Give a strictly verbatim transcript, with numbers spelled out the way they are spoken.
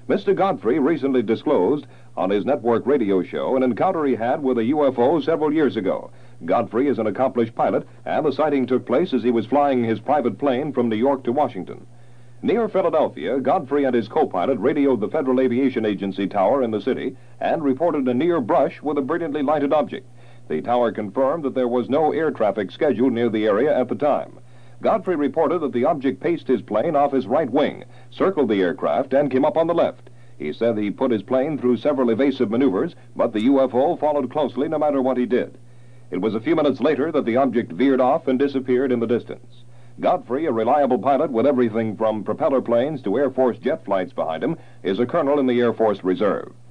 Mister Godfrey recently disclosed on his network radio show an encounter he had with a U F O several years ago. Godfrey is an accomplished pilot, and the sighting took place as he was flying his private plane from New York to Washington. Near Philadelphia, Godfrey and his co-pilot radioed the Federal Aviation Agency tower in the city and reported a near brush with a brilliantly lighted object. The tower confirmed that there was no air traffic scheduled near the area at the time. Godfrey reported that the object paced his plane off his right wing, circled the aircraft, and came up on the left. He said he put his plane through several evasive maneuvers, but the U F O followed closely no matter what he did. It was a few minutes later that the object veered off and disappeared in the distance. Godfrey, a reliable pilot with everything from propeller planes to Air Force jet flights behind him, is a colonel in the Air Force Reserve.